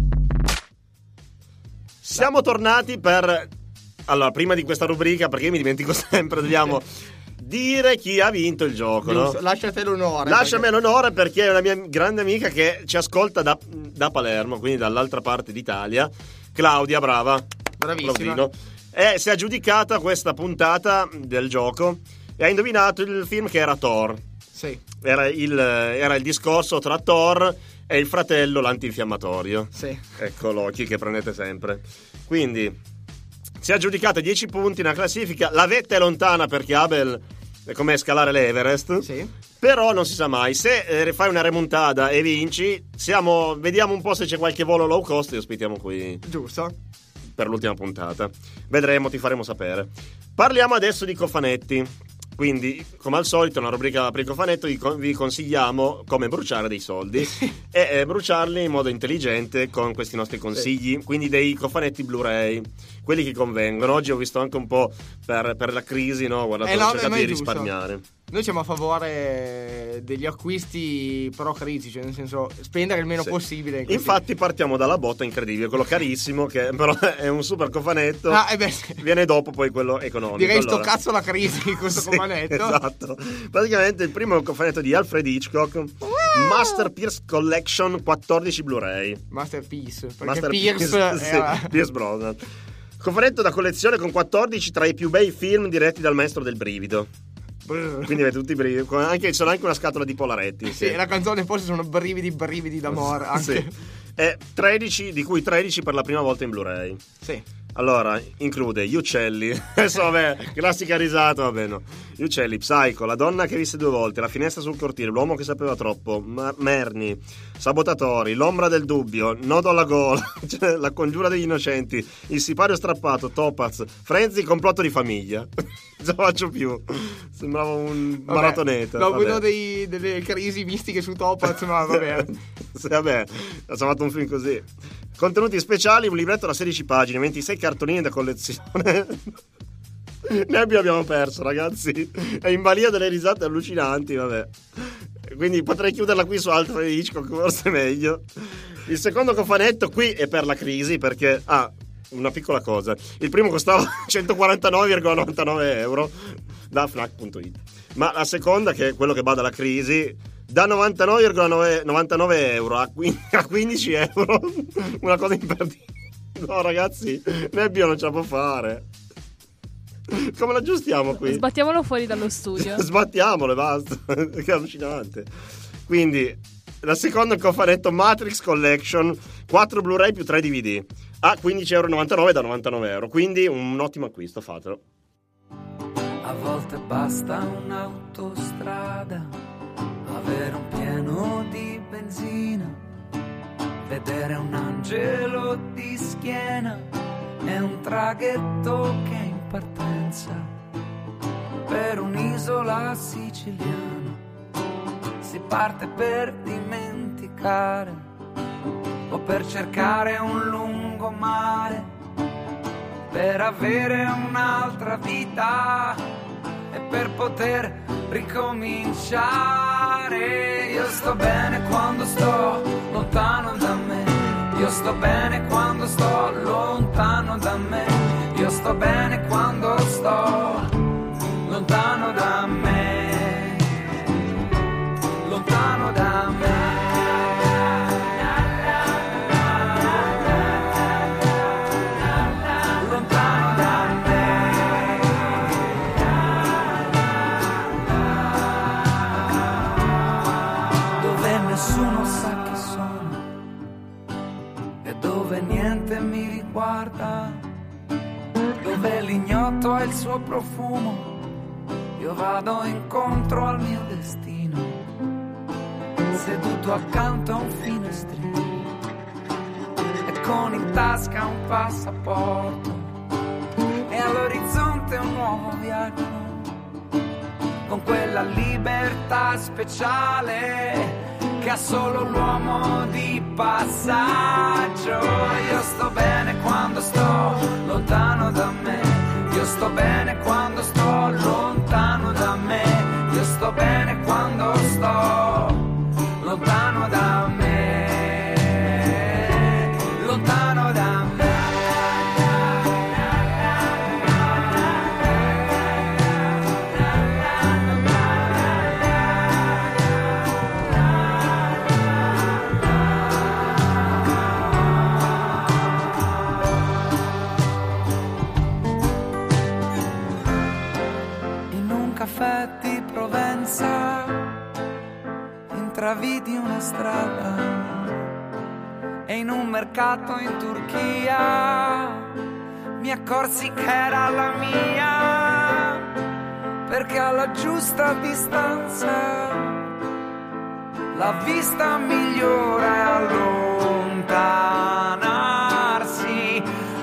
Siamo tornati per... Allora, prima di questa rubrica, perché io mi dimentico sempre, dobbiamo dire chi ha vinto il gioco, no? Lasciate l'onore. Lasciami perché... l'onore perché è una mia grande amica che ci ascolta da, da Palermo, quindi dall'altra parte d'Italia. Claudia, brava. Bravissima. Claudino. E si è aggiudicata questa puntata del gioco e ha indovinato il film che era Thor. Sì. Era il, era il discorso tra Thor e il fratello l'antinfiammatorio. Sì. Ecco l'occhio che prendete sempre. Quindi si è aggiudicata dieci punti nella classifica. La vetta è lontana perché Abel è come scalare l'Everest. Sì. Però non si sa mai. Se eh, fai una remontata e vinci, siamo, vediamo un po' se c'è qualche volo low cost e ospitiamo qui. Giusto. Per l'ultima puntata. Vedremo, ti faremo sapere. Parliamo adesso di cofanetti. Quindi, come al solito, una rubrica per il cofanetto vi consigliamo come bruciare dei soldi e eh, bruciarli in modo intelligente con questi nostri consigli. Sì. Quindi dei cofanetti Blu-ray, quelli che convengono. Oggi ho visto anche un po' per, per la crisi, no? Guardate, eh ho no, cercato di giusto. risparmiare. Noi siamo a favore degli acquisti pro crisi, cioè nel senso spendere il meno sì. possibile. In Infatti partiamo dalla botta incredibile, quello carissimo che però è un super cofanetto. Ah, eh beh, sì. Viene dopo poi quello economico. Direi allora. sto cazzo la crisi questo sì, cofanetto. Esatto. Praticamente il primo è un cofanetto di Alfred Hitchcock, wow. Masterpiece Collection quattordici Blu-ray. Masterpiece, perché Master Pierce Pierce, era... sì, Pierce Brosnan. Cofanetto da collezione con quattordici tra i più bei film diretti dal maestro del brivido. Quindi avete tutti i brividi, anche, c'è anche una scatola di Polaretti. Sì, sì. La canzone forse sono brividi, brividi d'amore. Anche. Sì. E tredici, di cui tredici per la prima volta in Blu-ray. Sì. Allora, include Gli uccelli. Adesso vabbè, classica risata, vabbè no. Gli uccelli, Psycho, La donna che visse due volte, La finestra sul cortile, L'uomo che sapeva troppo, Mar- Merni, Sabotatori, L'ombra del dubbio, Nodo alla gola, cioè, La congiura degli innocenti, Il sipario strappato, Topaz, Frenzy, Complotto di famiglia. Non faccio più. Sembrava un vabbè, maratoneta. Ho avuto dei, delle crisi mistiche su Topaz, ma vabbè. Sì, vabbè, ho fatto un film così. Contenuti speciali, un libretto da sedici pagine, ventisei cartoline da collezione. Nebbia abbiamo perso, ragazzi. È in balia delle risate allucinanti, vabbè. Quindi potrei chiuderla qui su Alfred Hitchcock, forse è meglio. Il secondo cofanetto qui è per la crisi, perché... Ah, una piccola cosa. Il primo costava centoquarantanove virgola novantanove euro da Fnac punto it. Ma la seconda, che è quello che bada alla crisi, da novantanove virgola novantanove euro a quindici euro. Una cosa imperdibile. No, ragazzi, Nebbia non ce la può fare. Come la aggiustiamo qui? Sbattiamolo fuori dallo studio. Sbattiamolo e basta. Che allucinante. Quindi la seconda è il cofanetto Matrix Collection, quattro Blu-ray più tre D V D a quindici virgola novantanove euro da novantanove euro. Quindi un ottimo acquisto, fatelo. A volte basta un'autostrada, avere un pieno di benzina, vedere un angelo di schiena e un traghetto che è in partenza per un'isola siciliana. Si parte per dimenticare o per cercare un lungomare, per avere un'altra vita e per poter ricominciare. Io sto bene quando sto lontano da me, io sto bene quando sto lontano da me, io sto bene quando sto lontano da me, lontano da me. Dove l'ignoto ha il suo profumo, io vado incontro al mio destino, seduto accanto a un finestrino e con in tasca un passaporto e all'orizzonte un nuovo viaggio, con quella libertà speciale che ha solo l'uomo di passaggio. Io sto bene quando sto lontano da me, io sto bene quando sto lontano da me, io sto bene quando sto lontano da me, lontano da me. Caffè di Provenza intravidi una strada e in un mercato in Turchia mi accorsi che era la mia, perché alla giusta distanza la vista migliore è allontanarsi.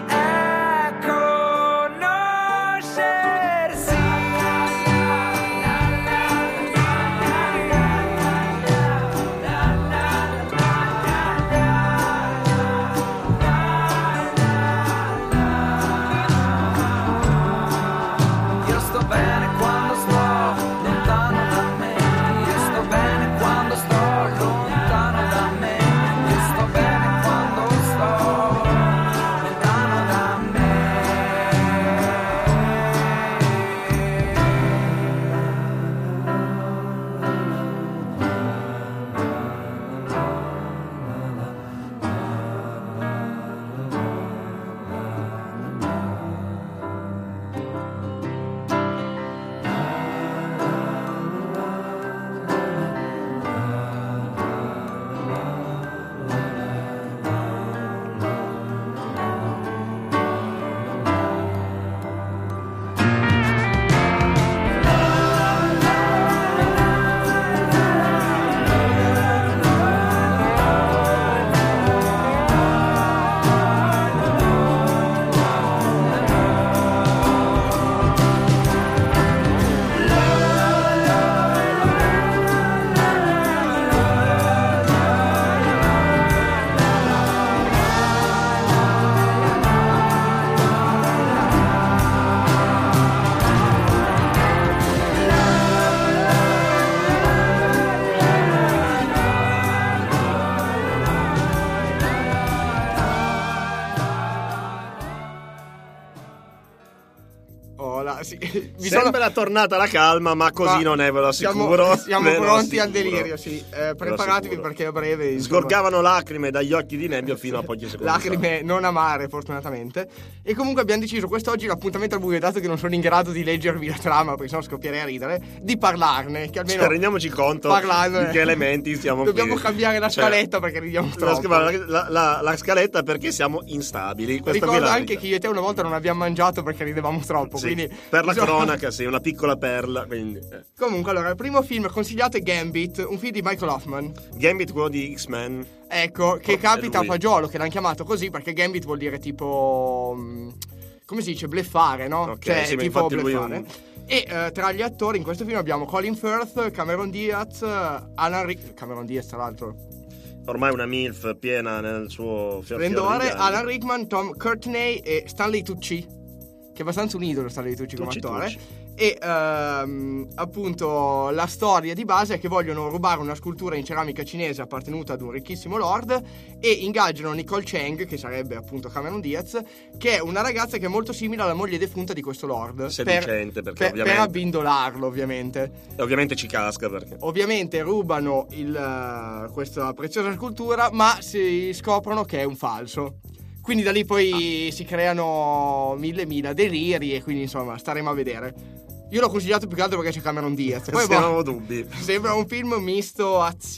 Sì, sembra tornata la calma, ma così ma non è, ve lo assicuro. Siamo, siamo ve pronti lo al delirio, sì. Eh, preparatevi perché a breve insomma, sgorgavano lacrime dagli occhi di Nebbio fino a pochi secondi. Lacrime fa. Non amare, fortunatamente. E comunque abbiamo deciso quest'oggi l'appuntamento al buio, dato che non sono in grado di leggervi la trama, perché sennò scoppierei a ridere, di parlarne. Che almeno cioè, rendiamoci conto parlarne. di che elementi stiamo Dobbiamo qui. cambiare la scaletta cioè, perché ridiamo troppo. La, la, la, la scaletta perché siamo instabili. Questa Ricordo anche che io e te una volta non abbiamo mangiato perché ridevamo troppo. Sì, quindi per la cronaca, sì, una piccola perla. Quindi, eh. Comunque, allora, il primo film consigliato è Gambit, un film di Michael Hoffman. Gambit, quello di X-Men. Ecco, che oh, capita a fagiolo, che l'hanno chiamato così perché Gambit vuol dire tipo... come si dice? Bleffare, no? Okay, cioè, sì, tipo bleffare. Un... E uh, tra gli attori in questo film abbiamo Colin Firth, Cameron Diaz, Alan Rick... Cameron Diaz, tra l'altro... ormai una MILF piena nel suo splendore, Alan Rickman, Tom Courtenay e Stanley Tucci, che è abbastanza un idolo Stanley Tucci come Tucci, attore. Tucci. E ehm, appunto la storia di base è che vogliono rubare una scultura in ceramica cinese appartenuta ad un ricchissimo lord e ingaggiano Nicole Chang, che sarebbe appunto Cameron Diaz, che è una ragazza che è molto simile alla moglie defunta di questo lord, seducente, per, perché per, ovviamente per abbindolarlo ovviamente e ovviamente ci casca perché ovviamente rubano il, uh, questa preziosa scultura, ma si scoprono che è un falso. Quindi da lì poi ah. si creano mille mila deliri e quindi insomma staremo a vedere. Io l'ho consigliato più che altro perché c'è Cameron Diaz. Poi boh, non ho dubbi. Sembra un film misto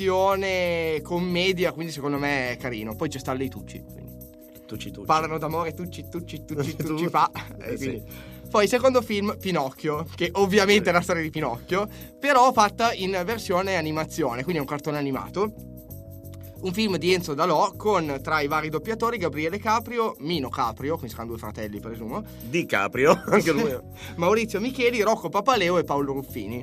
azione, commedia, quindi secondo me è carino. Poi c'è Stanley Tucci. Tucci Tucci. Parlano d'amore, Tucci, Tucci, Tucci, Tucci fa. Eh, sì. Poi secondo film, Pinocchio, che ovviamente sì. è la storia di Pinocchio, però fatta in versione animazione, quindi è un cartone animato. Un film di Enzo Dalò con tra i vari doppiatori Gabriele Caprio, Mino Caprio, quindi saranno due fratelli presumo, Di Caprio, anche lui. Maurizio Micheli, Rocco Papaleo e Paolo Ruffini.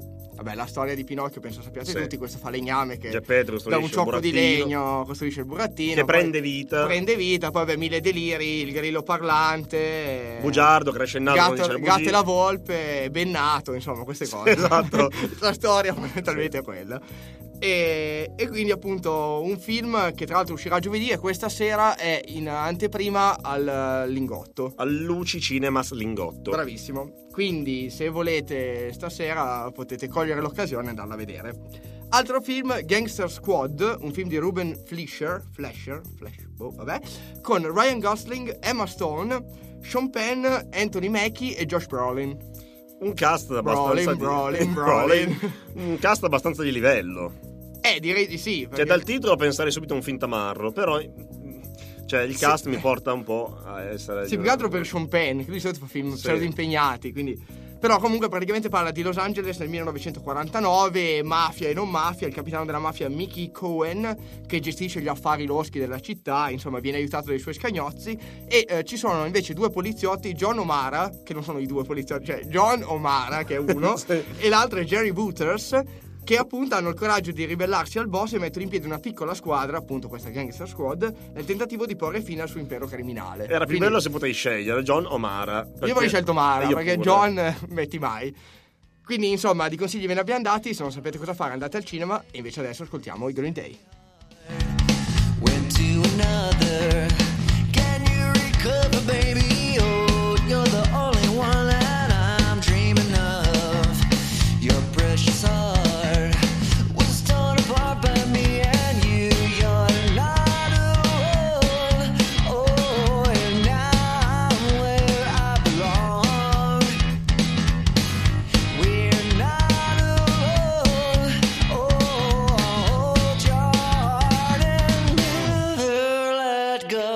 Vabbè, la storia di Pinocchio penso sappiate Sì. tutti, questo falegname che Geppetto da un costruisce il ciocco di burattino, legno costruisce il burattino, che poi prende vita. prende vita, poi vabbè mille deliri, il grillo parlante, Bugiardo, cresce il naso, non dice gatto, le gatto bugie. e la volpe, bennato, insomma queste cose. Esatto. La storia fondamentalmente è quella. E, e quindi appunto un film che tra l'altro uscirà giovedì e questa sera è in anteprima al Lingotto. Al Luci Cinemas Lingotto. Bravissimo. Quindi se volete stasera potete cogliere l'occasione e andarla a vedere. Altro film, Gangster Squad, un film di Ruben Fleischer, Fleischer, Fleischer, boh, vabbè, con Ryan Gosling, Emma Stone, Sean Penn, Anthony Mackie e Josh Brolin. Un cast abbastanza Brolin, di... Brolin, Un cast abbastanza di livello. Eh, direi di sì. Perché... Cioè, dal titolo pensare subito a un film tamarro, però... Cioè, il cast Sì. mi porta un po' a essere... Sì, più che altro per Sean Penn, che lui di solito fa film Sì. pseudo impegnati, quindi... Però comunque praticamente parla di Los Angeles nel millenovecentoquarantanove, mafia e non mafia, il capitano della mafia Mickey Cohen che gestisce gli affari loschi della città, insomma viene aiutato dai suoi scagnozzi e eh, ci sono invece due poliziotti, John O'Mara, che non sono i due poliziotti, cioè John O'Mara che è uno Sì. e l'altro è Jerry Booters, che appunto hanno il coraggio di ribellarsi al boss e mettono in piedi una piccola squadra, appunto questa Gangster Squad, nel tentativo di porre fine al suo impero criminale. Era più Quindi, bello se potevi scegliere John o Mara. io avrei scelto Mara, Io perché pure. John eh, metti mai. Quindi insomma di consigli ve ne abbiamo dati, se non sapete cosa fare andate al cinema e invece adesso ascoltiamo i Green Day. Went to another. Can you recover, baby? Oh, you're the only one that I'm dreaming of. Your precious heart was torn apart by me and you. You're not alone. Oh, and now I'm where I belong. We're not alone. Oh, hold your heart and never let go.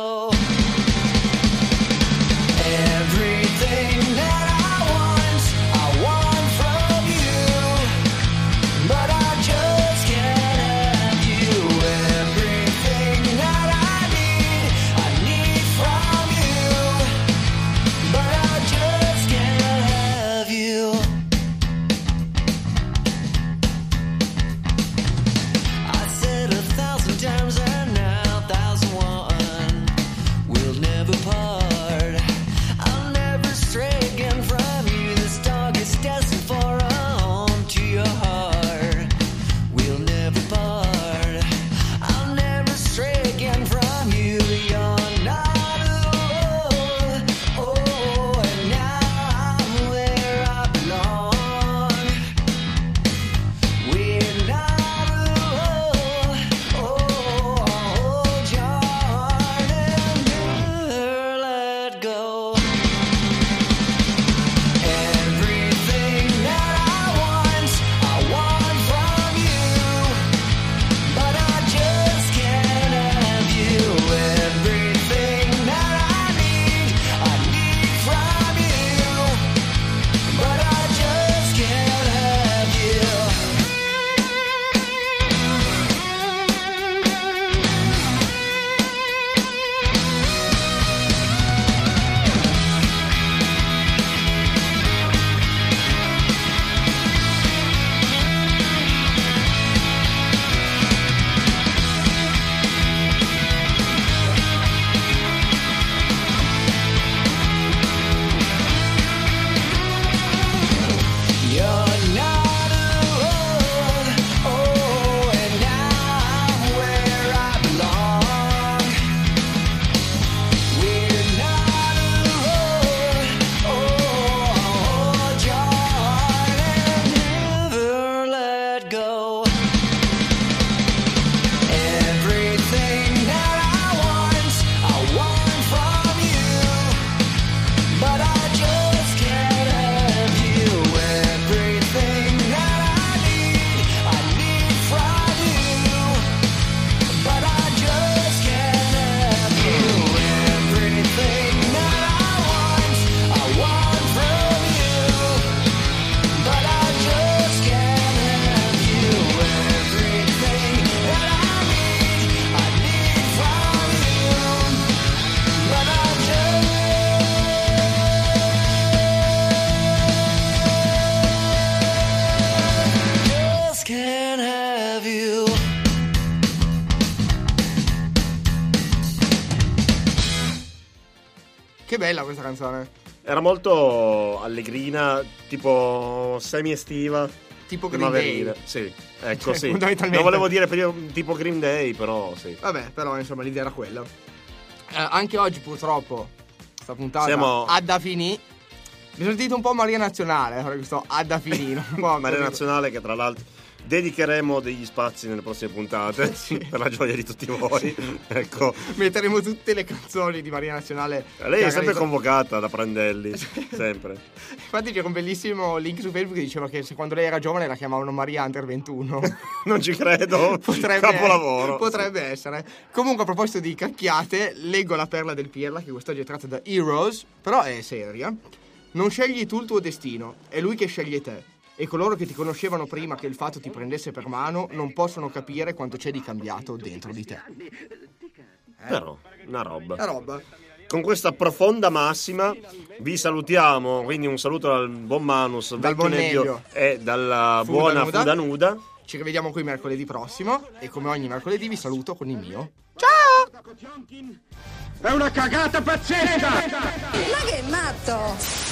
Che bella questa canzone. Era molto allegrina, tipo semi-estiva. Tipo Green Day. Sì, ecco, sì. Fondamentalmente. Non volevo dire per io, tipo Green Day, però sì. Vabbè, però insomma l'idea era quella. Eh, anche oggi purtroppo sta puntata Siamo... ad da finì. Mi sono sentito un po' Maria Nazionale, eh, questo ad da finì. Maria Nazionale che tra l'altro dedicheremo degli spazi nelle prossime puntate sì. per la gioia di tutti voi. Ecco, metteremo tutte le canzoni di Maria Nazionale. Lei è sempre convocata da Prandelli, sempre. Infatti c'era un bellissimo link su Facebook che diceva che se quando lei era giovane la chiamavano Maria Under ventuno. Non ci credo. Potrebbe, capolavoro. Potrebbe essere. Comunque, a proposito di cacchiate, leggo la perla del Pirla, che quest'oggi è tratta da Heroes, però è seria. Non scegli tu il tuo destino, è lui che sceglie te. E coloro che ti conoscevano prima che il fatto ti prendesse per mano non possono capire quanto c'è di cambiato dentro di te. Eh? Però, una roba. Una roba. Con questa profonda massima vi salutiamo, quindi un saluto dal buon Manus, dal buon Nebbio e dalla Fuda buona nuda. Fuda Nuda. Ci rivediamo qui mercoledì prossimo e come ogni mercoledì vi saluto con il mio ciao! È una cagata pazzesca! Ma che matto!